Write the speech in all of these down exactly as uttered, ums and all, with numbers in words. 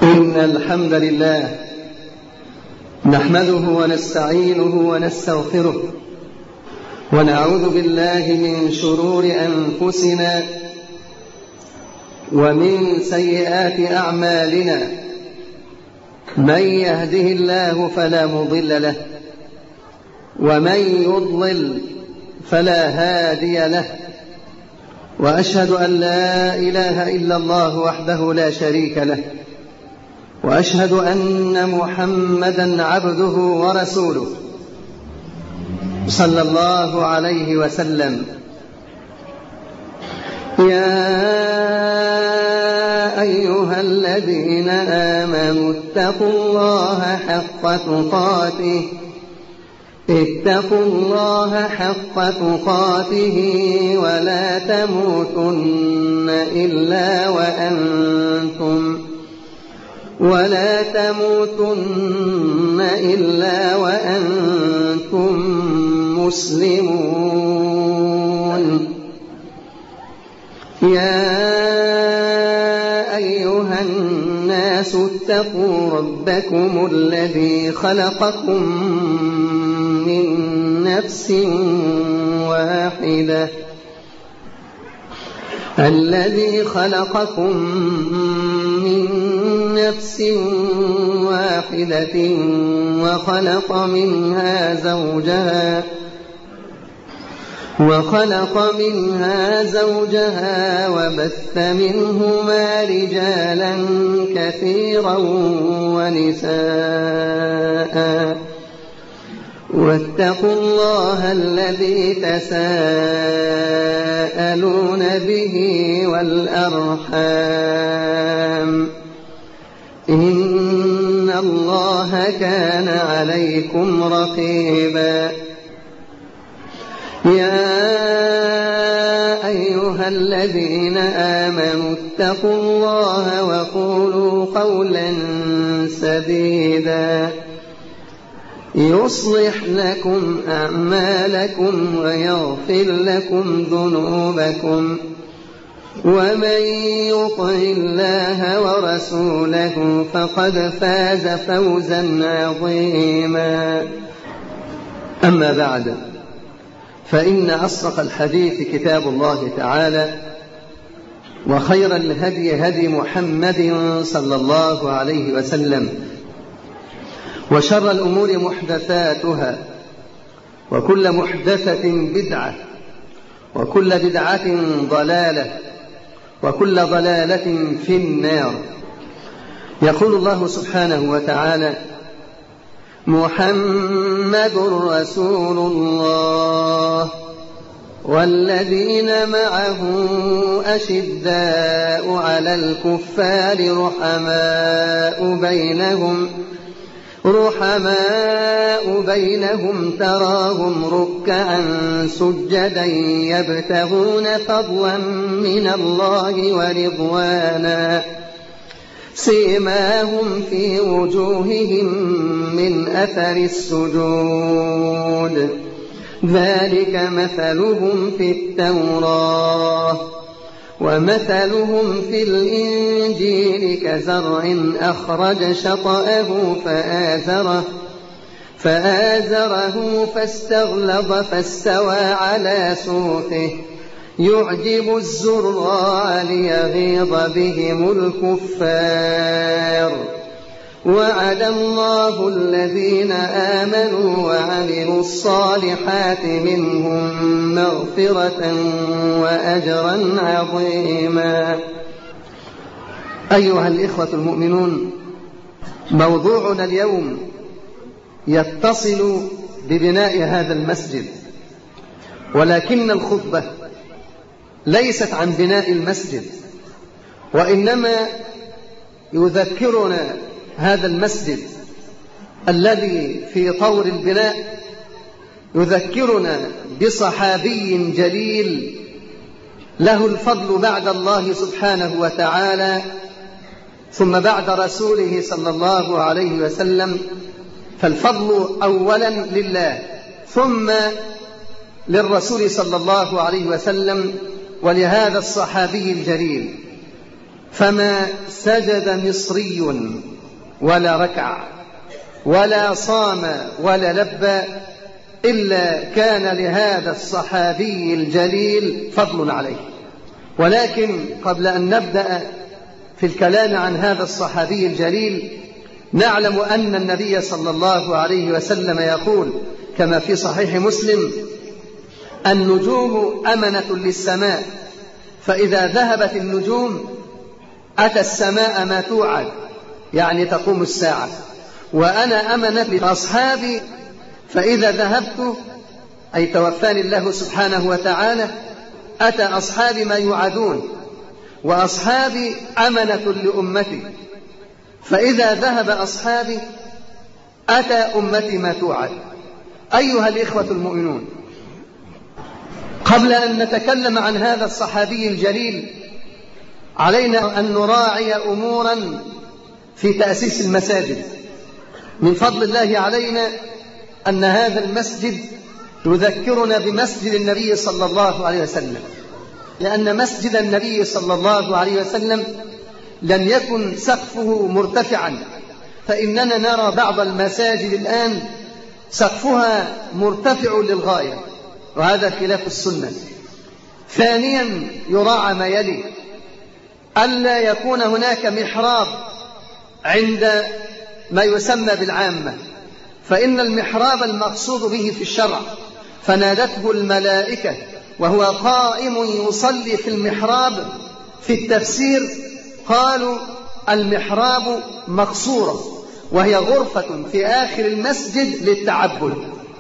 إن الحمد لله نحمده ونستعينه ونستغفره ونعوذ بالله من شرور أنفسنا ومن سيئات أعمالنا. من يهده الله فلا مضل له ومن يضلل فلا هادي له، وأشهد أن لا إله إلا الله وحده لا شريك له، وأشهد أن محمدا عبده ورسوله صلى الله عليه وسلم. يا أيها الذين آمنوا اتقوا الله حق تقاته اتقوا الله حق تقاته ولا تموتن إلا وأنتم ولا تموتن إلا وأنتم مسلمون. يا أيها الناس اتقوا ربكم الذي خلقكم من نفس واحدة الذي خلقكم من نفس واحدة وخلق منها زوجها وخلق منها زوجها وبث منهما رجالا كثيرا ونساء، واتقوا الله الذي تساءلون به والأرحام إن الله كان عليكم رقيبا. يا أيها الذين آمنوا اتقوا الله وقولوا قولا سديدا يصلح لكم أعمالكم ويغفر لكم ذنوبكم، ومن يطع الله ورسوله فقد فاز فوزا عظيما. أما بعد، فإن أصدق الحديث كتاب الله تعالى، وخير الهدي هدي محمد صلى الله عليه وسلم، وشر الأمور محدثاتها، وكل محدثة بدعة، وكل بدعة ضلالة، وكل ضلالة في النار. يقول الله سبحانه وتعالى: محمد رسول الله والذين معه أشداء على الكفار رحماء بينهم رحماء بينهم تراهم ركعا سجدا يبتغون فضلا من الله ورضوانا، سيماهم في وجوههم من أثر السجود، ذلك مثلهم في التوراة ومثلهم في الإنجيل كزرع أخرج شطأه فآزره فآزره فاستغلظ فاستوى على سوقه يعجب الزراع ليغيظ بهم الكفار. وعد الله الذين آمنوا وعملوا الصالحات منهم مغفرة وأجرا عظيما. أيها الإخوة المؤمنون، موضوعنا اليوم يتصل ببناء هذا المسجد، ولكن الخطبة ليست عن بناء المسجد، وإنما يذكرنا هذا المسجد الذي في طور البناء يذكرنا بصحابي جليل له الفضل بعد الله سبحانه وتعالى ثم بعد رسوله صلى الله عليه وسلم، فالفضل أولا لله ثم للرسول صلى الله عليه وسلم ولهذا الصحابي الجليل. فما سجد مصري ولا ركع ولا صام ولا لبى إلا كان لهذا الصحابي الجليل فضل عليه. ولكن قبل أن نبدأ في الكلام عن هذا الصحابي الجليل نعلم أن النبي صلى الله عليه وسلم يقول كما في صحيح مسلم: النجوم أمنة للسماء، فإذا ذهبت النجوم أتى السماء ما توعد، يعني تقوم الساعة. وأنا أمنة لأصحابي، فإذا ذهبت أي توفاني الله سبحانه وتعالى أتى أصحابي ما يوعدون، وأصحابي أمنة لأمتي، فإذا ذهب أصحابي أتى أمتي ما توعد. أيها الإخوة المؤمنون، قبل أن نتكلم عن هذا الصحابي الجليل علينا أن نراعي أمورا في تأسيس المساجد. من فضل الله علينا أن هذا المسجد يذكرنا بمسجد النبي صلى الله عليه وسلم، لأن مسجد النبي صلى الله عليه وسلم لم يكن سقفه مرتفعا، فإننا نرى بعض المساجد الآن سقفها مرتفع للغاية، وهذا خلاف السنة. ثانيا يراعى ما يلي: ألا يكون هناك محراب عند ما يسمى بالعامة، فإن المحراب المقصود به في الشرع فنادته الملائكة وهو قائم يصلي في المحراب. في التفسير قالوا المحراب مقصورة، وهي غرفة في آخر المسجد للتعبد.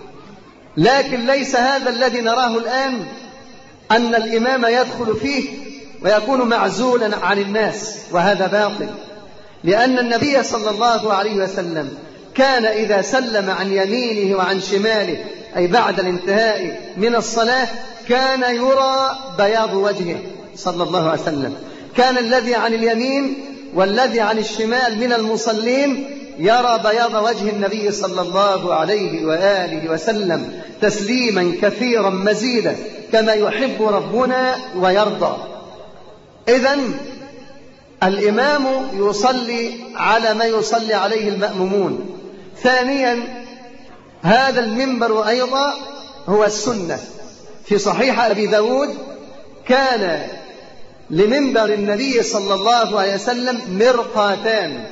لكن ليس هذا الذي نراه الآن، أن الإمام يدخل فيه ويكون معزولا عن الناس، وهذا باطل، لأن النبي صلى الله عليه وسلم كان إذا سلم عن يمينه وعن شماله أي بعد الانتهاء من الصلاة كان يرى بياض وجهه صلى الله عليه وسلم. كان الذي عن اليمين والذي عن الشمال من المصلين يرى بياض وجه النبي صلى الله عليه وآله وسلم تسليما كثيرا مزيدا كما يحب ربنا ويرضى. إذن الإمام يصلي على ما يصلي عليه المأمومون. ثانيا هذا المنبر أيضا هو السنة. في صحيح أبي داود كان لمنبر النبي صلى الله عليه وسلم مرقاتان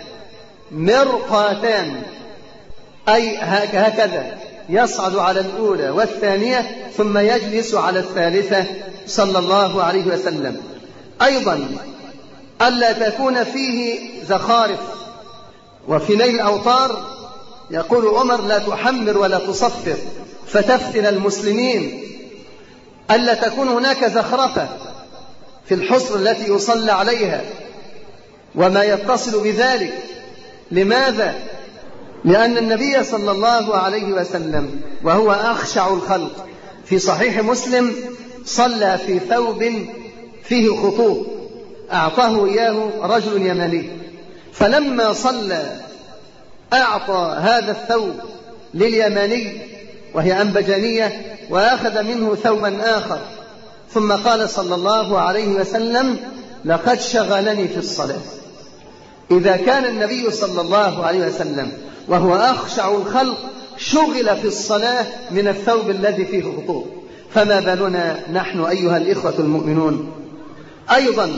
مرقاتان أي هكذا يصعد على الأولى والثانية ثم يجلس على الثالثة صلى الله عليه وسلم. أيضا ألا تكون فيه زخارف. وفي نيل الأوطار يقول عمر: لا تحمر ولا تصفر فتفتن المسلمين. ألا تكون هناك زخرفة في الحصر التي يصلى عليها وما يتصل بذلك. لماذا؟ لأن النبي صلى الله عليه وسلم وهو أخشع الخلق في صحيح مسلم صلى في ثوب فيه خطوط أعطاه إياه رجل يمني، فلما صلى أعطى هذا الثوب لليمني وهي أنبجانية وأخذ منه ثوبا آخر، ثم قال صلى الله عليه وسلم: لقد شغلني في الصلاة. إذا كان النبي صلى الله عليه وسلم وهو أخشع الخلق شغل في الصلاة من الثوب الذي فيه خطوط، فما بالنا نحن أيها الإخوة المؤمنون؟ أيضا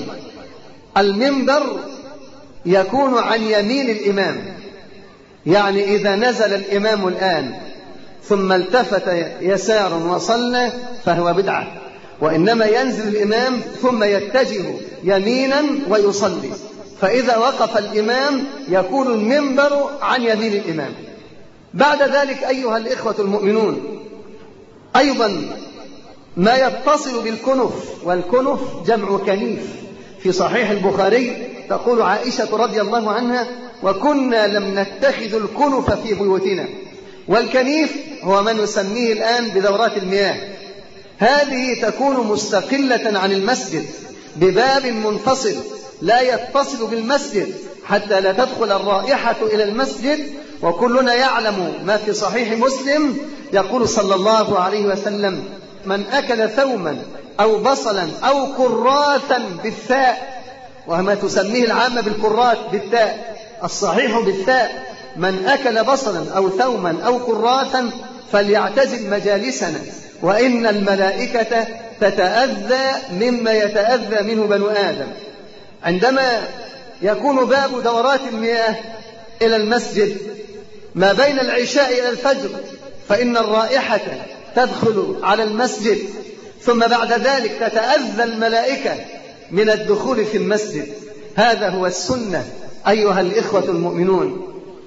المنبر يكون عن يمين الإمام، يعني إذا نزل الإمام الآن ثم التفت يسار وصلى فهو بدعة، وإنما ينزل الإمام ثم يتجه يمينا ويصلي. فإذا وقف الإمام يكون المنبر عن يمين الإمام. بعد ذلك أيها الإخوة المؤمنون أيضا ما يتصل بالكنف، والكنف جمع كنيف. في صحيح البخاري تقول عائشة رضي الله عنها: وكنا لم نتخذ الكنف في بيوتنا. والكنيف هو ما نسميه الآن بدورات المياه، هذه تكون مستقلة عن المسجد بباب منفصل لا يتصل بالمسجد حتى لا تدخل الرائحة إلى المسجد. وكلنا يعلم ما في صحيح مسلم يقول صلى الله عليه وسلم: من أكل ثوما أو بصلا أو كراثا بالثاء وما تسميه العامة بالكرات بالتاء، الصحيح بالتاء: من أكل بصلا أو ثوما أو كراتا فليعتزل مجالسنا وإن الملائكة تتأذى مما يتأذى منه بنو آدم. عندما يكون باب دورات المياه إلى المسجد ما بين العشاء إلى الفجر فإن الرائحة تدخل على المسجد، ثم بعد ذلك تتأذى الملائكة من الدخول في المسجد. هذا هو السنة أيها الإخوة المؤمنون.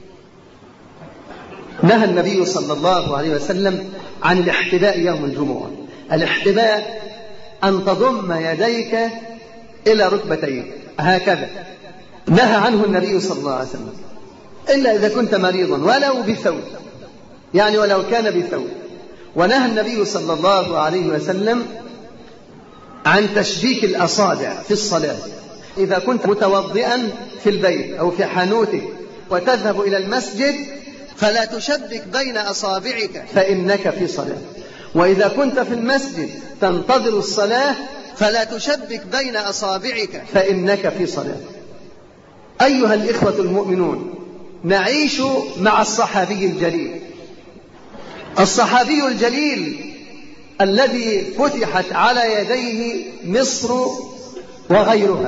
نهى النبي صلى الله عليه وسلم عن الاحتباء يوم الجمعة. الاحتباء أن تضم يديك إلى ركبتيك هكذا، نهى عنه النبي صلى الله عليه وسلم إلا إذا كنت مريضا ولو بثوب، يعني ولو كان بثوب. ونهى النبي صلى الله عليه وسلم عن تشبيك الأصابع في الصلاة. إذا كنت متوضئا في البيت أو في حانوتك وتذهب إلى المسجد فلا تشبك بين أصابعك فإنك في صلاة، وإذا كنت في المسجد تنتظر الصلاة فلا تشبك بين أصابعك فإنك في صلاة. أيها الإخوة المؤمنون، نعيش مع الصحابي الجليل، الصحابي الجليل الذي فتحت على يديه مصر وغيرها،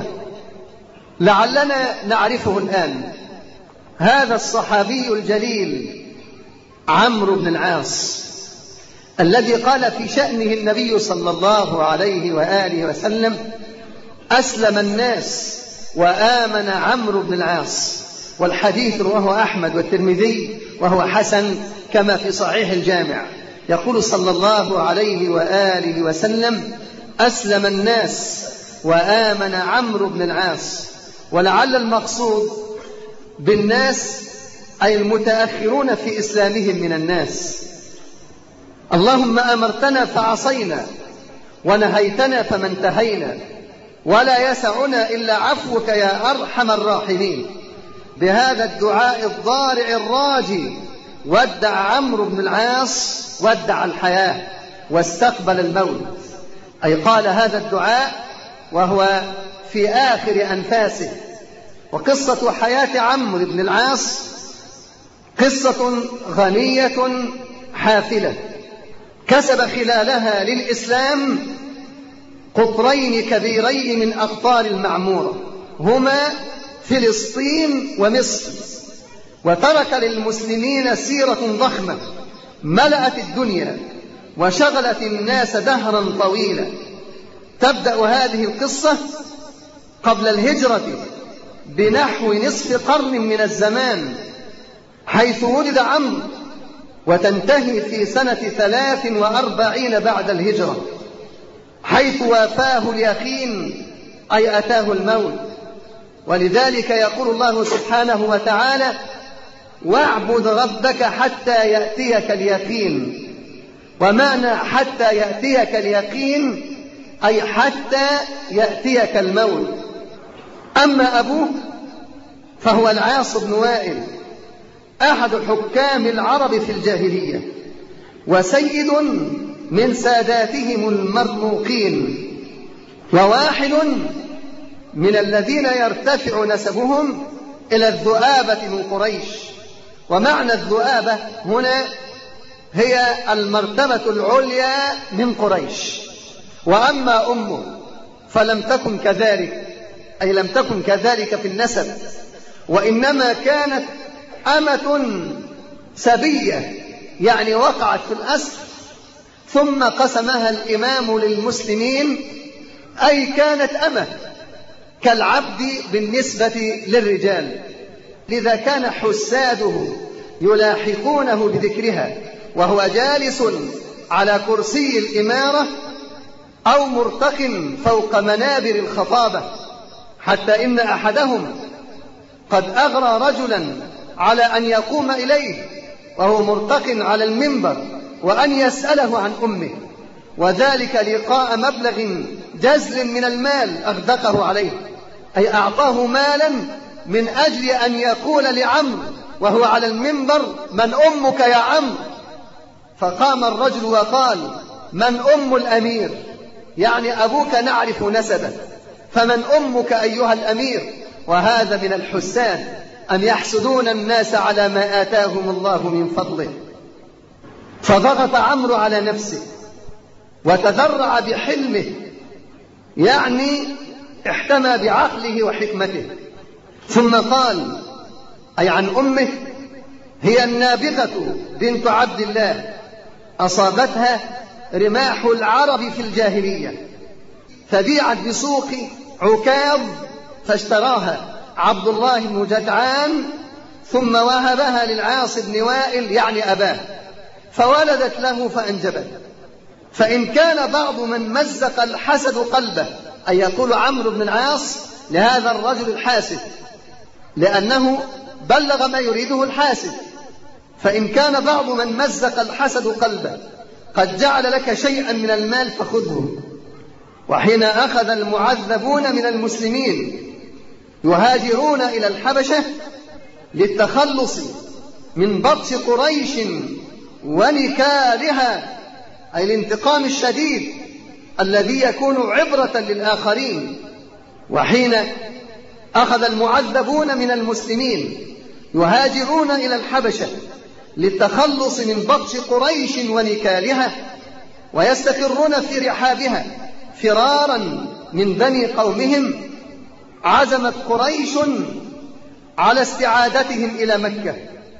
لعلنا نعرفه الآن. هذا الصحابي الجليل عمرو بن العاص الذي قال في شأنه النبي صلى الله عليه وآله وسلم: أسلم الناس وآمن عمرو بن العاص. والحديث رواه أحمد والترمذي وهو حسن كما في صحيح الجامع. يقول صلى الله عليه وآله وسلم: أسلم الناس وآمن عمرو بن العاص. ولعل المقصود بالناس أي المتأخرون في إسلامهم من الناس. اللهم أمرتنا فعصينا ونهيتنا فما انتهينا ولا يسعنا إلا عفوك يا أرحم الراحمين. بهذا الدعاء الضارع الراجي ودع عمرو بن العاص ودع الحياة واستقبل الموت، أي قال هذا الدعاء وهو في آخر أنفاسه. وقصة حياة عمرو بن العاص قصة غنية حافلة كسب خلالها للإسلام قطرين كبيرين من أقطار المعمورة، هما فلسطين ومصر، وترك للمسلمين سيرة ضخمة ملأت الدنيا وشغلت الناس دهرا طويلا. تبدأ هذه القصة قبل الهجرة بنحو نصف قرن من الزمان حيث ولد عمرو، وتنتهي في سنة ثلاث وأربعين بعد الهجرة حيث وافاه اليقين أي أتاه الموت. ولذلك يقول الله سبحانه وتعالى: واعبد ربك حتى يأتيك اليقين. ومعنى حتى يأتيك اليقين أي حتى يأتيك الموت. أما أبوه فهو العاص بن وائل أحد حكام العرب في الجاهلية وسيد من ساداتهم المرموقين، وواحد من الذين يرتفع نسبهم إلى الذؤابة من قريش. ومعنى الذؤابة هنا هي المرتبة العليا من قريش. وأما أمه فلم تكن كذلك، أي لم تكن كذلك في النسب، وإنما كانت أمة سبية، يعني وقعت في الأسر ثم قسمها الإمام للمسلمين، أي كانت أمة كالعبد بالنسبة للرجال. لذا كان حساده يلاحقونه بذكرها وهو جالس على كرسي الإمارة أو مرتق فوق منابر الخطابة، حتى إن أحدهم قد أغرى رجلا على أن يقوم إليه وهو مرتق على المنبر وأن يسأله عن أمه، وذلك لقاء مبلغ جزل من المال أغدقه عليه، أي أعطاه مالا من أجل أن يقول لعمرو وهو على المنبر: من أمك يا عمرو؟ فقام الرجل وقال: من أم الأمير؟ يعني أبوك نعرف نسبه. فمن أمك أيها الأمير؟ وهذا من الحساد، أم يحسدون الناس على ما آتاهم الله من فضله. فضغط عمرو على نفسه وتذرع بحلمه، يعني احتمى بعقله وحكمته، ثم قال أي عن أمه: هي النابغة بنت عبد الله أصابتها رماح العرب في الجاهلية، فبيعت بسوق عكاظ فاشتراها عبد الله بن جدعان، ثم وهبها للعاص بن وائل يعني أباه، فولدت له فأنجبت. فإن كان بعض من مزق الحسد قلبه، أي يقول عمرو بن العاص لهذا الرجل الحاسد، لأنه بلغ ما يريده الحاسد، فإن كان بعض من مزق الحسد قلبه قد جعل لك شيئا من المال فخذه. وحين أخذ المعذبون من المسلمين يهاجرون إلى الحبشة للتخلص من بطش قريش ونكالها، أي الانتقام الشديد الذي يكون عبرة للآخرين، وحين أخذ المعذبون من المسلمين يهاجرون إلى الحبشة للتخلص من بطش قريش ونكالها ويستقرون في رحابها فرارا من بني قومهم، عزمت قريش على استعادتهم إلى مكة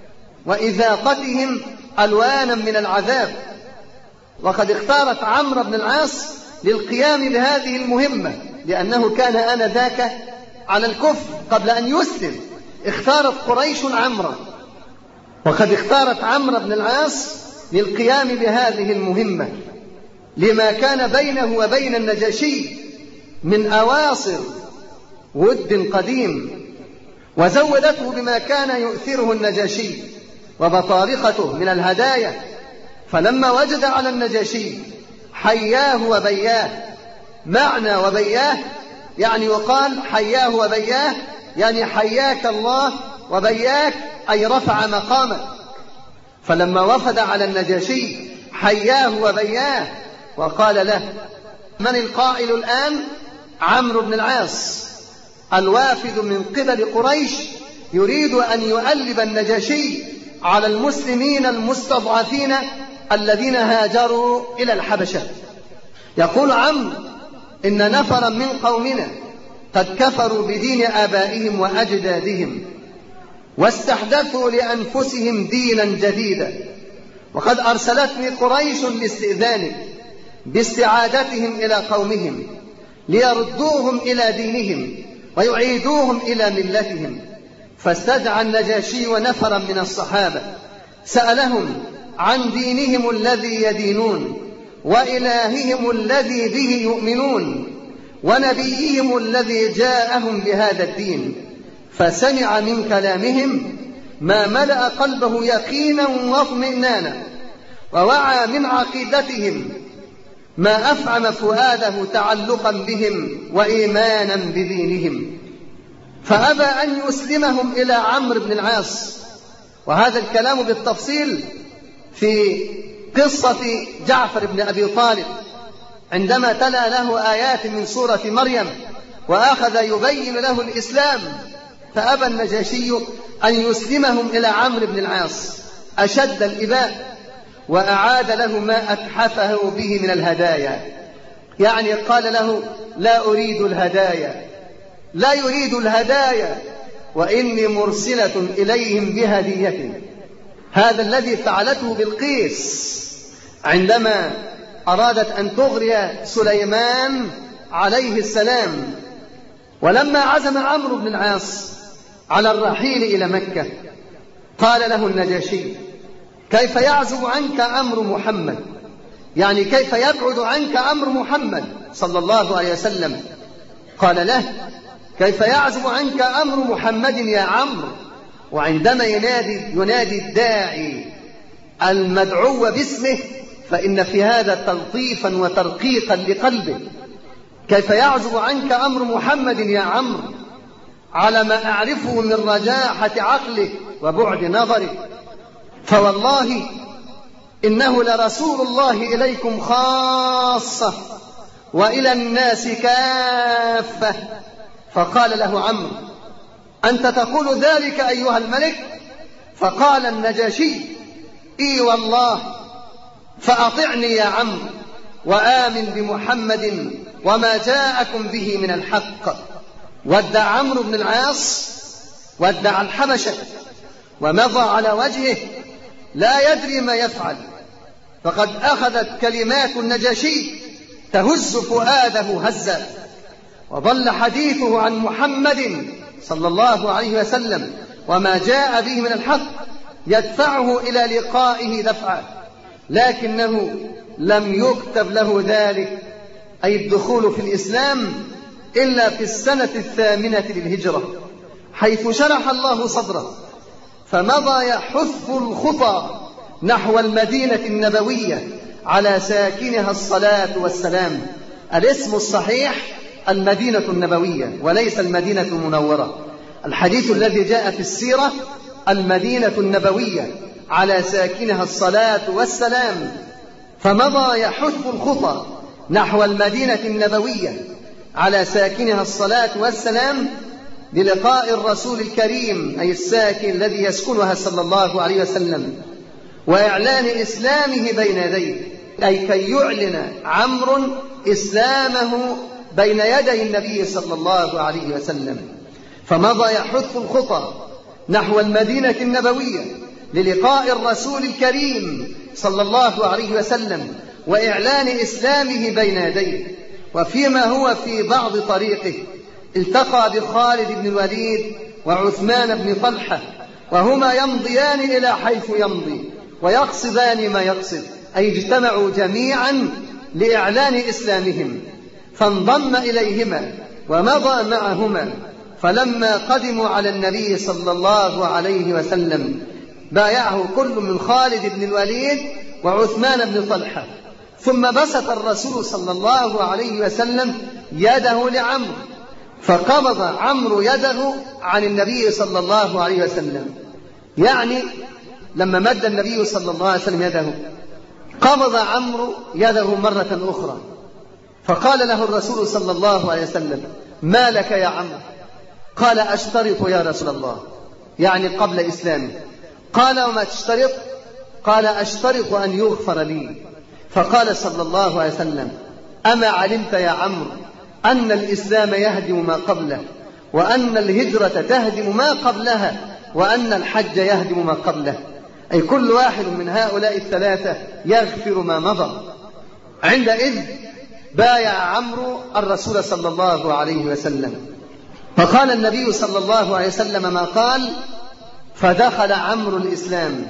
وإذاقتهم ألوانا من العذاب. وقد اختارت عمرو بن العاص للقيام بهذه المهمة، لأنه كان آنذاك على الكفر قبل أن يسلم. اختارت قريش عمرو، وقد اختارت عمرو بن العاص للقيام بهذه المهمة لما كان بينه وبين النجاشي من أواصر ود قديم، وزودته بما كان يؤثره النجاشي وبطارقته من الهدايا. فلما وجد على النجاشي حياه وبياه، معنى وبياه يعني يقال حياه وبياه يعني حياك الله وبياك أي رفع مقامك. فلما وفد على النجاشي حياه وبياه وقال له: من القائل الآن؟ عمرو بن العاص الوافد من قبل قريش يريد أن يؤلب النجاشي على المسلمين المستضعفين الذين هاجروا إلى الحبشة. يقول عمرو: إن نفرا من قومنا قد كفروا بدين آبائهم وأجدادهم واستحدثوا لأنفسهم دينا جديدا، وقد أرسلتني قريش لاستئذانك باستعادتهم إلى قومهم ليردوهم إلى دينهم ويعيدوهم إلى ملتهم. فاستدعى النجاشي ونفرا من الصحابة سألهم عن دينهم الذي يدينون وإلههم الذي به يؤمنون ونبيهم الذي جاءهم بهذا الدين، فسمع من كلامهم ما ملأ قلبه يقينا واطمئنانا، ووعى من عقيدتهم ما أفعم فؤاده تعلقا بهم وإيمانا بدينهم، فأبى أن يسلمهم إلى عمرو بن العاص. وهذا الكلام بالتفصيل في قصة جعفر بن أبي طالب عندما تلا له آيات من سورة مريم وأخذ يبين له الإسلام، فأبى النجاشي أن يسلمهم إلى عمرو بن العاص أشد الإباء، وأعاد له ما أتحفه به من الهدايا. يعني قال له: لا أريد الهدايا، لا يريد الهدايا، وإني مرسلة إليهم بهدية. هذا الذي فعلته بلقيس عندما أرادت أن تغري سليمان عليه السلام. ولما عزم عمرو بن العاص على الرحيل إلى مكة قال له النجاشي: كيف يعزب عنك أمر محمد؟ يعني كيف يبعد عنك أمر محمد صلى الله عليه وسلم؟ قال له: كيف يعزب عنك أمر محمد يا عمرو؟ وعندما ينادي, ينادي الداعي المدعو باسمه فإن في هذا تلطيفا وترقيقا لقلبه. كيف يعزب عنك أمر محمد يا عمرو على ما أعرفه من رجاحة عقله وبعد نظره، فوالله إنه لرسول الله إليكم خاصة وإلى الناس كافة. فقال له عمرو: أنت تقول ذلك أيها الملك؟ فقال النجاشي: إي والله، فأطعني يا عمرو وآمن بمحمد وما جاءكم به من الحق. ودع عمرو بن العاص ودع الحبشة ومضى على وجهه لا يدري ما يفعل، فقد أخذت كلمات النجاشي تهز فؤاده هزا، وظل حديثه عن محمد صلى الله عليه وسلم وما جاء به من الحق يدفعه إلى لقائه دفعا، لكنه لم يكتب له ذلك، أي الدخول في الإسلام، إلا في السنة الثامنة للهجرة، حيث شرح الله صدره فمضى يحث الخطى نحو المدينة النبوية على ساكنها الصلاة والسلام. الاسم الصحيح المدينة النبوية وليس المدينة المنورة. الحديث الذي جاء في السيرة المدينة النبوية على ساكنها الصلاة والسلام. فمضى يحث الخطى نحو المدينة النبوية على ساكنها الصلاة والسلام للقاء الرسول الكريم، أي الساكن الذي يسكنها صلى الله عليه وسلم، وإعلان إسلامه بين يديه، أي كي يعلن عمرو إسلامه بين يدي النبي صلى الله عليه وسلم. فمضى يحث الخطى نحو المدينة النبوية للقاء الرسول الكريم صلى الله عليه وسلم وإعلان إسلامه بين يديه. وفيما هو في بعض طريقه التقى بخالد بن الوليد وعثمان بن طلحة، وهما يمضيان إلى حيث يمضي ويقصدان ما يقصد، أي اجتمعوا جميعا لإعلان إسلامهم، فانضم إليهما ومضى معهما. فلما قدموا على النبي صلى الله عليه وسلم بايعه كل من خالد بن الوليد وعثمان بن طلحة، ثم بسط الرسول صلى الله عليه وسلم يده لعمرو، فقبض عمرو يده عن النبي صلى الله عليه وسلم. يعني لما مد النبي صلى الله عليه وسلم يده قبض عمرو يده مرة أخرى، فقال له الرسول صلى الله عليه وسلم: ما لك يا عمرو؟ قال: أشترط يا رسول الله، يعني قبل إسلامه. قال: وما تشترط؟ قال: أشترط أن يغفر لي. فقال صلى الله عليه وسلم: أما علمت يا عمرو أن الإسلام يهدم ما قبله، وأن الهجرة تهدم ما قبلها، وأن الحج يهدم ما قبله، أي كل واحد من هؤلاء الثلاثة يغفر ما مضى. عندئذ بايع عمرو الرسول صلى الله عليه وسلم، فقال النبي صلى الله عليه وسلم ما قال، فدخل عمرو الإسلام.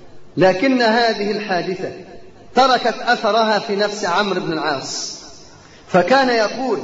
لكن هذه الحادثة تركت أثرها في نفس عمرو بن العاص، فكان يقول: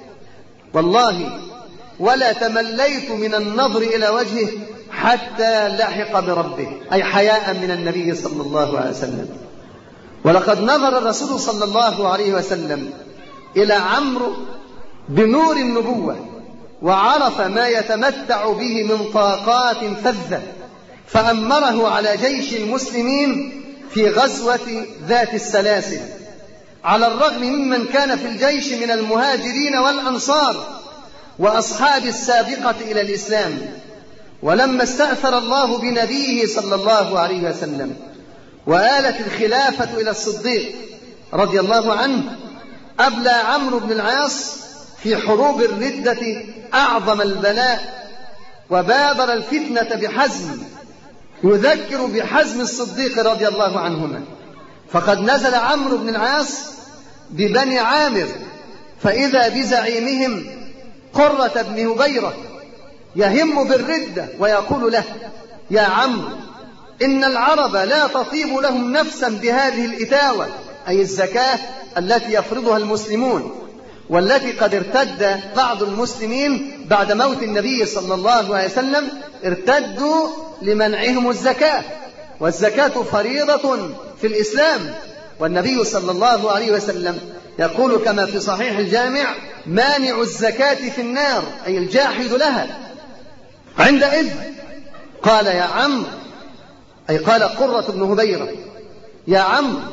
والله ولا تمليت من النظر إلى وجهه حتى لحق بربه، أي حياء من النبي صلى الله عليه وسلم. ولقد نظر الرسول صلى الله عليه وسلم إلى عمرو بنور النبوة، وعرف ما يتمتع به من طاقات فذة، فأمره على جيش المسلمين في غزوة ذات السلاسل، على الرغم ممن كان في الجيش من المهاجرين والأنصار وأصحاب السابقة إلى الإسلام. ولما استأثر الله بنبيه صلى الله عليه وسلم وآلت الخلافة إلى الصديق رضي الله عنه، أبلى عمرو بن العاص في حروب الردة أعظم البلاء، وبادر الفتنة بحزم يذكر بحزم الصديق رضي الله عنهما. فقد نزل عمرو بن العاص ببني عامر، فإذا بزعيمهم قرة بن هبيرة يهم بالردة ويقول له: يا عمرو، إن العرب لا تطيب لهم نفسا بهذه الإتاوة، أي الزكاة التي يفرضها المسلمون، والتي قد ارتد بعض المسلمين بعد موت النبي صلى الله عليه وسلم، ارتدوا لمنعهم الزكاة، والزكاة فريضة في الإسلام. والنبي صلى الله عليه وسلم يقول كما في صحيح الجامع: مانع الزكاة في النار، أي الجاحد لها. عندئذ قال: يا عمرو، أي قال قرة بن هبيرة: يا عمرو،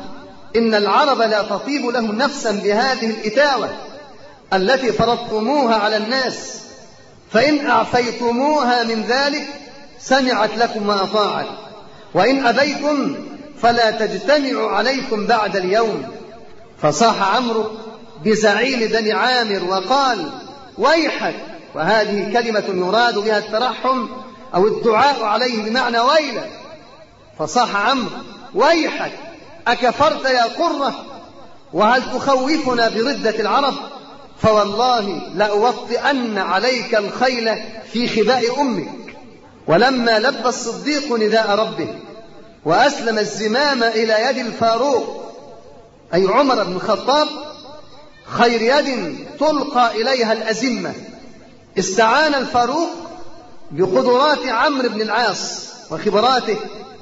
إن العرب لا تطيب لهم نفسا بهذه الإتاوة التي فرضتموها على الناس، فإن أعفيتموها من ذلك سمعت لكم وأطاعت، وإن أبيتم فلا تجتمع عليكم بعد اليوم. فصاح عمرو بزعيم بني عامر وقال: ويحك، وهذه كلمة يراد بها الترحم أو الدعاء عليه بمعنى ويلك. فصاح عمرو: ويحك، أكفرت يا قرة؟ وهل تخوفنا بردة العرب؟ فوالله لأوطئن عليك الخيل في خباء أمك. ولما لبى الصديق نداء ربه وأسلم الزمام إلى يد الفاروق أي عمر بن الخطاب، خير يد تلقى إليها الأزمة، استعان الفاروق بقدرات عمرو بن العاص وخبراته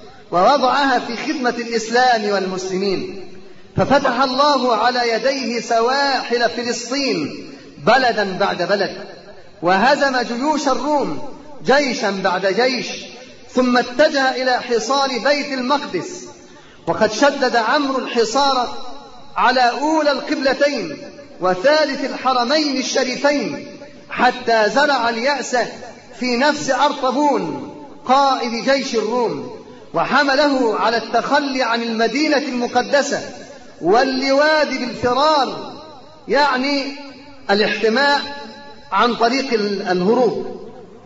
ووضعها في خدمة الإسلام والمسلمين، ففتح الله على يديه سواحل فلسطين بلدا بعد بلد، وهزم جيوش الروم جيشا بعد جيش، ثم اتجه إلى حصار بيت المقدس. وقد شدد عمرو الحصار على أولى القبلتين وثالث الحرمين الشريفين، حتى زرع اليأس في نفس أرطبون قائد جيش الروم، وحمله على التخلي عن المدينة المقدسة واللواد بالفرار، يعني الاحتماء عن طريق الهروب،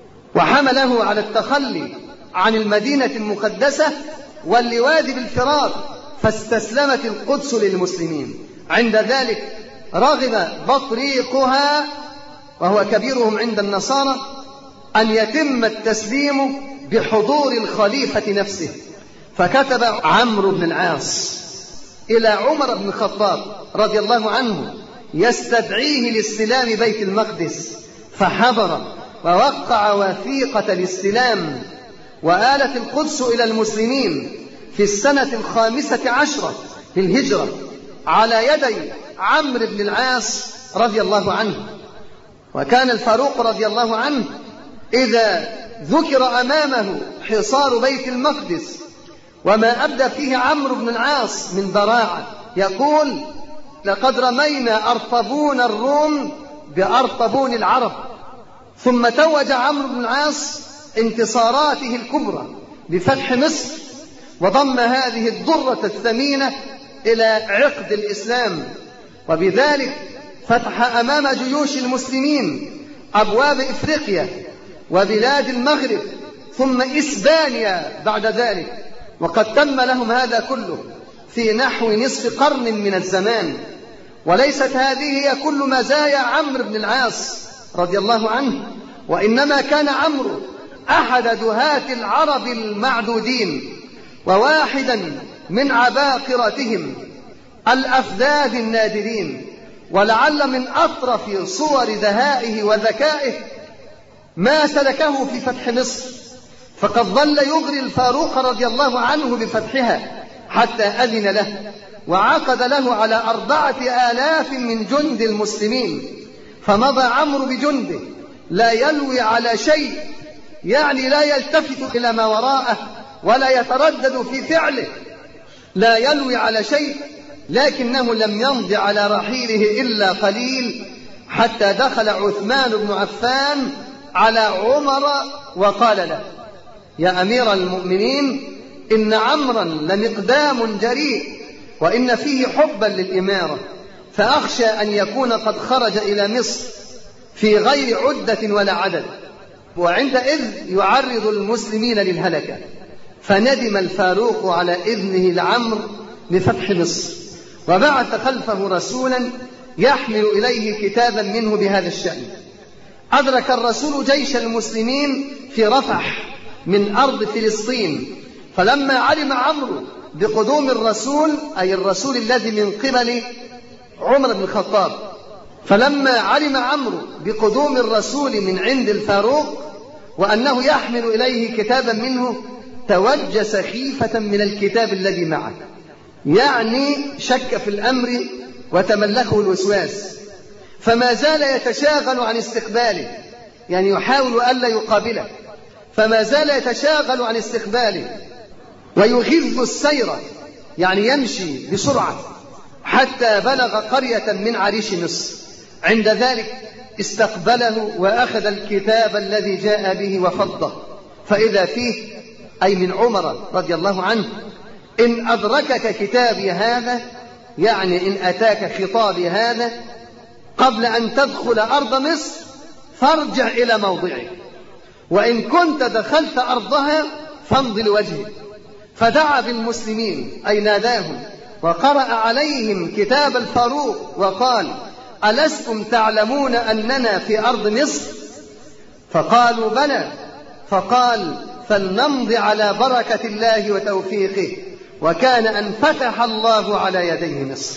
وحمله على التخلي عن المدينة المقدسة واللواد بالفرار، فاستسلمت القدس للمسلمين. عند ذلك رغب بطريقها وهو كبيرهم عند النصارى أن يتم التسليم بحضور الخليفة نفسه، فكتب عمرو بن العاص إلى عمر بن الخطاب رضي الله عنه يستدعيه لاستلام بيت المقدس، فحضر ووقع وثيقة الاستلام، وآلت القدس إلى المسلمين في السنة الخامسة عشرة للهجرة على يدي عمرو بن العاص رضي الله عنه. وكان الفاروق رضي الله عنه إذا ذكر أمامه حصار بيت المقدس وما أبدى فيه عمرو بن العاص من براعة يقول: لقد رمينا أرطبون الروم بأرطبون العرب. ثم توج عمرو بن العاص انتصاراته الكبرى بفتح مصر، وضم هذه الضرة الثمينة إلى عقد الإسلام، وبذلك فتح أمام جيوش المسلمين أبواب إفريقيا وبلاد المغرب ثم إسبانيا بعد ذلك، وقد تم لهم هذا كله في نحو نصف قرن من الزمان. وليست هذه هي كل مزايا عمرو بن العاص رضي الله عنه، وإنما كان عمرو أحد دهاة العرب المعدودين، وواحدا من عباقرتهم الأفذاذ النادرين. ولعل من أطرف صور دهائه وذكائه ما سلكه في فتح مصر، فقد ظل يغري الفاروق رضي الله عنه بفتحها حتى أذن له، وعقد له على أربعة آلاف من جند المسلمين، فمضى عمرو بجنده لا يلوي على شيء، يعني لا يلتفت إلى ما وراءه ولا يتردد في فعله، لا يلوي على شيء، لكنه لم يمض على رحيله إلا قليل حتى دخل عثمان بن عفان على عمر وقال له: يا أمير المؤمنين، إن عمرا لمقدام جريء، وإن فيه حبا للإمارة، فأخشى أن يكون قد خرج إلى مصر في غير عدة ولا عدد، وعندئذ يعرض المسلمين للهلكة. فندم الفاروق على إذنه لعمرو بفتح مصر، وبعث خلفه رسولا يحمل إليه كتابا منه بهذا الشأن. أدرك الرسول جيش المسلمين في رفح من أرض فلسطين، فلما علم عمرو بقدوم الرسول، أي الرسول الذي من قبل عمر بن الخطاب، فلما علم عمرو بقدوم الرسول من عند الفاروق وأنه يحمل إليه كتابا منه، توجس خيفة من الكتاب الذي معه، يعني شك في الأمر وتملكه الوسواس، فما زال يتشاغل عن استقباله، يعني يحاول ألا يقابله، فما زال يتشاغل عن استقباله ويغذ السير، يعني يمشي بسرعة حتى بلغ قرية من عريش مصر. عند ذلك استقبله وأخذ الكتاب الذي جاء به وفضه، فإذا فيه أي من عمر رضي الله عنه: إن أدركك كتابي هذا، يعني إن أتاك خطابي هذا قبل أن تدخل أرض مصر فارجع إلى موضعك، وإن كنت دخلت أرضها فامض لوجهك. فدعا بالمسلمين أي ناداهم وقرأ عليهم كتاب الفاروق وقال: ألستم تعلمون أننا في أرض مصر؟ فقالوا: بلى. فقال: فلنمض على بركة الله وتوفيقه، وكان أن فتح الله على يديه مصر.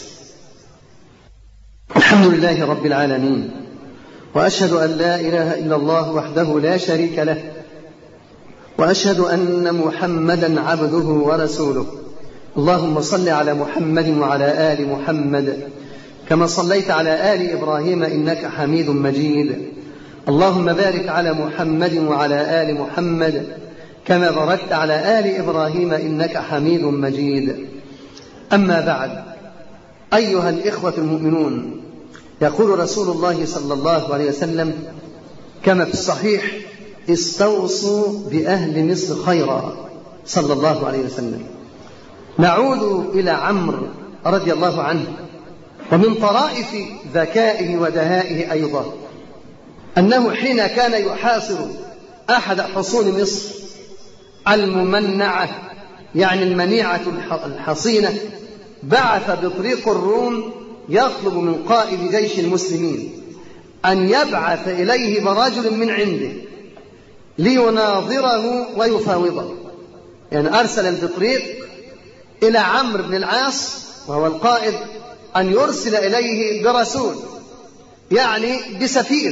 الحمد لله رب العالمين، وأشهد أن لا إله إلا الله وحده لا شريك له، وأشهد أن محمدا عبده ورسوله. اللهم صل على محمد وعلى آل محمد كما صليت على آل إبراهيم إنك حميد مجيد. اللهم بارك على محمد وعلى آل محمد كما باركت على آل إبراهيم إنك حميد مجيد. أما بعد، أيها الإخوة المؤمنون، يقول رسول الله صلى الله عليه وسلم كما في الصحيح: استوصوا بأهل مصر خيرا، صلى الله عليه وسلم. نعود إلى عمرو رضي الله عنه، ومن طرائف ذكائه ودهائه أيضا أنه حين كان يحاصر أحد حصون مصر الممنعة، يعني المنيعة الحصينة، بعث بطريق الروم يطلب من قائد جيش المسلمين أن يبعث إليه برجل من عنده ليناظره ويفاوضه. يعني أرسل البطريق إلى عمرو بن العاص وهو القائد أن يرسل إليه برسول، يعني بسفير.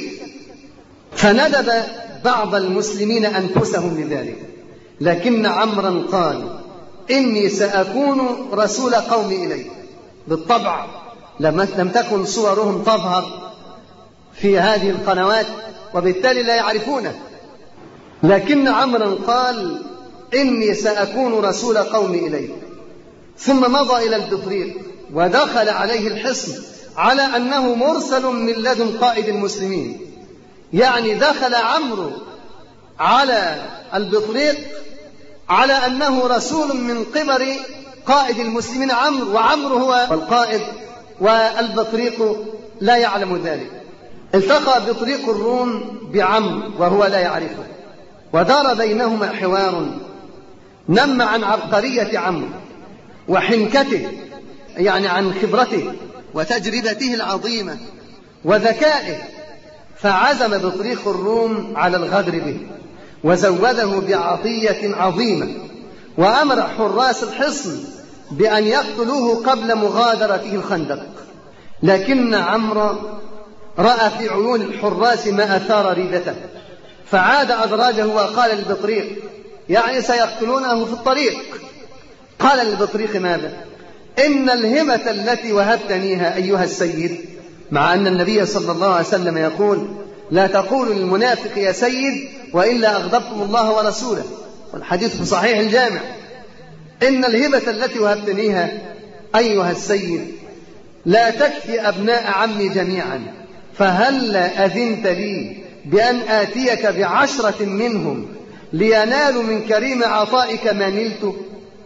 فندب بعض المسلمين أنفسهم لذلك، لكن عمرا قال: إني سأكون رسول قومي إليه. بالطبع لم تكن صورهم تظهر في هذه القنوات، وبالتالي لا يعرفونه، لكن عمرا قال: إني سأكون رسول قومي إليه. ثم مضى إلى البطريق ودخل عليه الحصن على أنه مرسل من لدن قائد المسلمين، يعني دخل عمرو على البطريق على أنه رسول من قبل قائد المسلمين عمرو، وعمرو هو القائد والبطريق لا يعلم ذلك. التقى بطريق الروم بعمرو وهو لا يعرفه، ودار بينهما حوار نم عن عبقرية عمرو وحنكته، يعني عن خبرته وتجربته العظيمة وذكائه. فعزم بطريق الروم على الغدر به وزوده بعطية عظيمة، وأمر حراس الحصن بأن يقتلوه قبل مغادرته الخندق. لكن عمرو رأى في عيون الحراس ما أثار ريبته، فعاد أدراجه وقال للبطريق: يعني سيقتلونه في الطريق. قال للبطريق: ماذا؟ إن الهمة التي وهبتنيها أيها السيد، مع أن النبي صلى الله عليه وسلم يقول: لا تقولوا للمنافق يا سيد وإلا أغضبتم الله ورسوله، والحديث في صحيح الجامع. إن الهبة التي وهبتنيها أيها السيد لا تكفي أبناء عمي جميعا، فهل أذنت لي بأن آتيك بعشرة منهم لينالوا من كريم عطائك ما نلت؟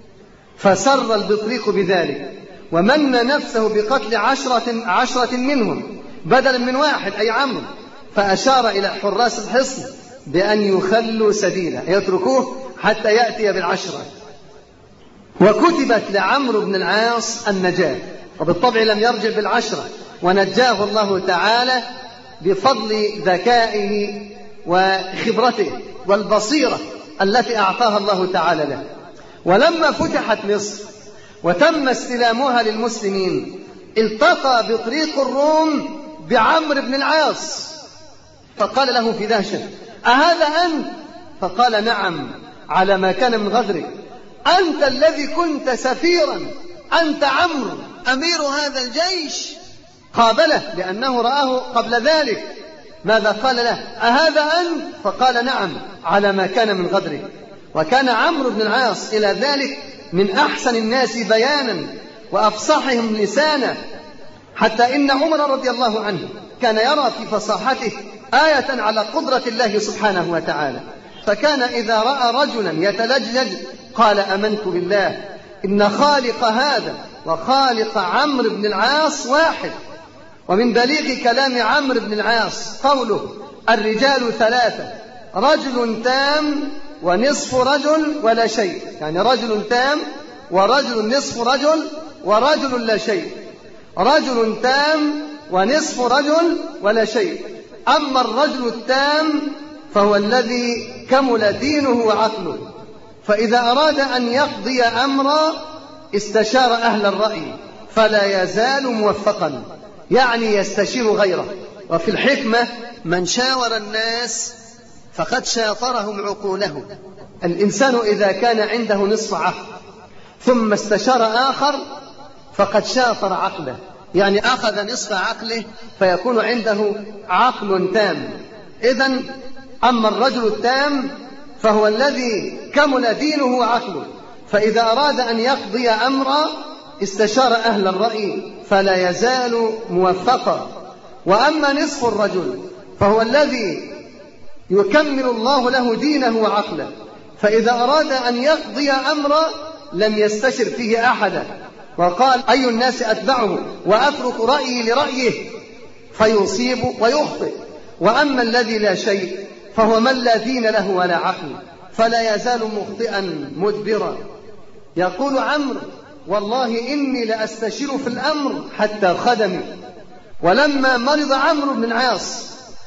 فسر البطريق بذلك ومن نفسه بقتل عشرة, عشرة منهم بدلا من واحد، أي عمرو. فأشار إلى حراس الحصن بأن يخلوا سبيله، يتركوه حتى يأتي بالعشرة. وكتبت لعمرو بن العاص النجاة، وبالطبع لم يرجع بالعشرة، ونجاه الله تعالى بفضل ذكائه وخبرته والبصيرة التي أعطاها الله تعالى له. ولما فتحت مصر وتم استلامها للمسلمين، التقى بطريق الروم بعمرو بن العاص، فقال له في دهشة: أهذا أنت؟ فقال: نعم، على ما كان من غدرك، أنت الذي كنت سفيرا، أنت عمرو أمير هذا الجيش. قابله لأنه رآه قبل ذلك. ماذا قال له؟ أهذا أنت؟ فقال: نعم، على ما كان من غدرك. وكان عمرو بن العاص إلى ذلك من أحسن الناس بيانا وأفصحهم لسانا، حتى إن عمر رضي الله عنه كان يرى في فصاحته آية على قدرة الله سبحانه وتعالى، فكان إذا رأى رجلا يتلجلج قال آمنت بالله إن خالق هذا وخالق عمرو بن العاص واحد. ومن بليغ كلام عمرو بن العاص قوله الرجال ثلاثة، رجل تام ونصف رجل ولا شيء، يعني رجل تام ورجل نصف رجل ورجل لا شيء، رجل تام ونصف رجل ولا شيء. أما الرجل التام فهو الذي كمل دينه وعقله، فإذا أراد أن يقضي أمرا استشار أهل الرأي فلا يزال موفقا، يعني يستشير غيره. وفي الحكمة من شاور الناس فقد شاطرهم عقولهم. الإنسان إذا كان عنده نصف عقل ثم استشار آخر فقد شاطر عقله، يعني أخذ نصف عقله فيكون عنده عقل تام. إذن أما الرجل التام فهو الذي كمل دينه وعقله، فإذا أراد أن يقضي أمرا استشار أهل الرأي فلا يزال موفقا. وأما نصف الرجل فهو الذي يكمل الله له دينه وعقله، فإذا أراد أن يقضي أمرا لم يستشر فيه أحدا وقال أي الناس أتبعه وأترك رأيي لرأيه فيصيب ويخطئ. وأما الذي لا شيء فهو من لا دين له ولا عقل فلا يزال مخطئا مدبرا. يقول عمرو والله إني لأستشير في الأمر حتى خدمي. ولما مرض عمرو بن العاص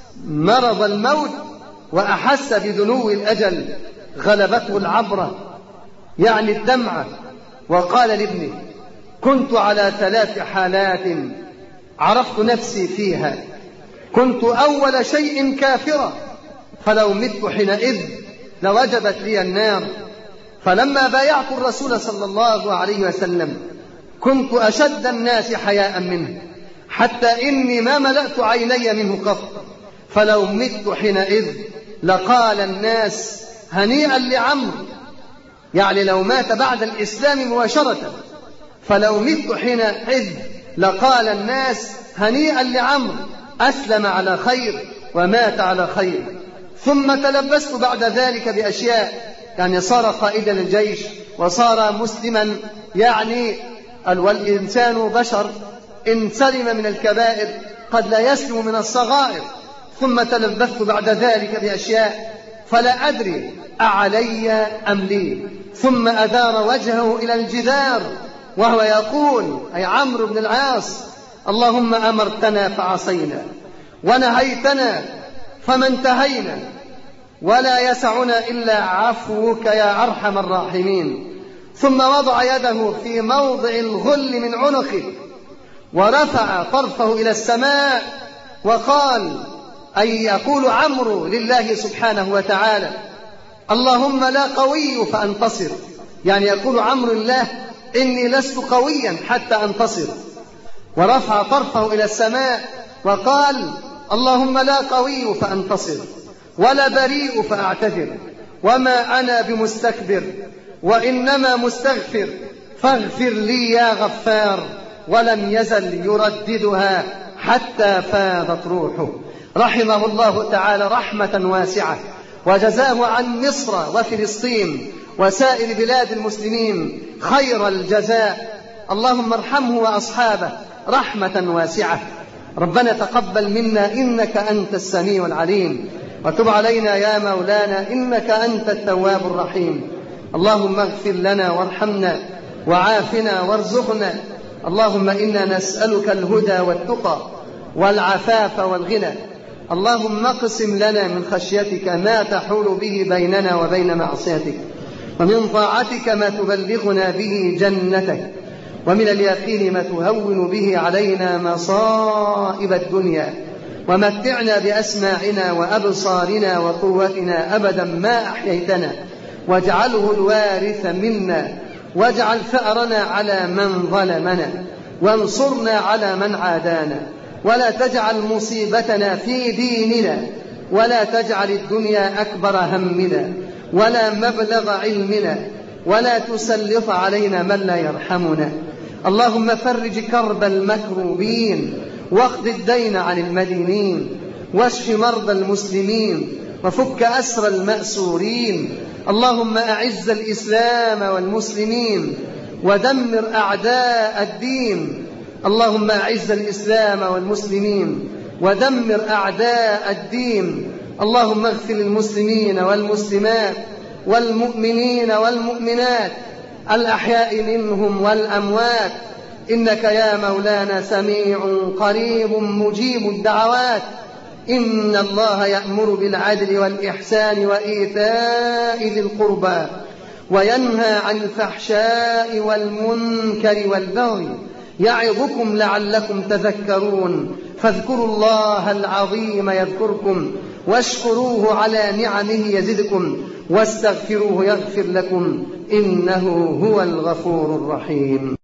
مرض الموت وأحس بدنو الأجل غلبته العبرة يعني الدمعة، وقال لابنه كنت على ثلاث حالات عرفت نفسي فيها، كنت أول شيء كافرا فلو مت حينئذ لوجبت لي النار، فلما بايعت الرسول صلى الله عليه وسلم كنت أشد الناس حياء منه حتى إني ما ملأت عيني منه قط، فلو مت حينئذ لقال الناس هنيئا لعمرو، يعني لو مات بعد الإسلام مباشرة، فلو مت حينئذ لقال الناس هنيئا لعمرو أسلم على خير ومات على خير. ثم تلبست بعد ذلك بأشياء، يعني صار قائدا للجيش وصار مسلما، يعني والإنسان بشر إن سلم من الكبائر قد لا يسلم من الصغائر. ثم تلبست بعد ذلك بأشياء فلا أدري أعلي أم لي. ثم أدار وجهه إلى الجدار وهو يقول أي عمرو بن العاص اللهم أمرتنا فعصينا ونهيتنا فما انتهينا ولا يسعنا إلا عفوك يا أرحم الراحمين. ثم وضع يده في موضع الغل من عنقه ورفع طرفه إلى السماء وقال أي يقول عمرو لله سبحانه وتعالى اللهم لا قوي فأنتصر، يعني يقول عمرو الله إني لست قويا حتى أنتصر. ورفع طرفه إلى السماء وقال اللهم لا قوي فأنتصر ولا بريء فأعتذر وما أنا بمستكبر وإنما مستغفر فاغفر لي يا غفار. ولم يزل يرددها حتى فاضت روحه رحمه الله تعالى رحمة واسعة، وجزاه عن مصر وفلسطين وسائر بلاد المسلمين خير الجزاء. اللهم ارحمه وأصحابه رحمة واسعة. ربنا تقبل منا إنك أنت السميع العليم، وتب علينا يا مولانا إنك أنت التواب الرحيم. اللهم اغفر لنا وارحمنا وعافنا وارزقنا. اللهم إنا نسألك الهدى والتقى والعفاف والغنى. اللهم اقسم لنا من خشيتك ما تحول به بيننا وبين معصيتك، ومن طاعتك ما تبلغنا به جنتك، ومن اليقين ما تهون به علينا مصائب الدنيا، ومتعنا بأسماعنا وأبصارنا وقوتنا أبدا ما أحييتنا، واجعله الوارث منا، واجعل ثأرنا على من ظلمنا، وانصرنا على من عادانا، ولا تجعل مصيبتنا في ديننا، ولا تجعل الدنيا أكبر همنا ولا مبلغ علمنا، ولا تسلط علينا من لا يرحمنا. اللهم فرج كرب المكروبين، واقض الدين عن المدينين، واشف مرضى المسلمين، وفك أسر المأسورين. اللهم أعز الإسلام والمسلمين، ودمر أعداء الدين. اللهم أعز الإسلام والمسلمين، ودمر أعداء الدين. اللهم اغفر للمسلمين والمسلمات والمؤمنين والمؤمنات الأحياء منهم والأموات، إنك يا مولانا سميع قريب مجيب الدعوات. إن الله يأمر بالعدل والإحسان وإيتاء ذي القربى، وينهى عن الفحشاء والمنكر والبغي، يعظكم لعلكم تذكرون. فاذكروا الله العظيم يذكركم، واشكروه على نعمه يزدكم، واستغفروه يغفر لكم، إنه هو الغفور الرحيم.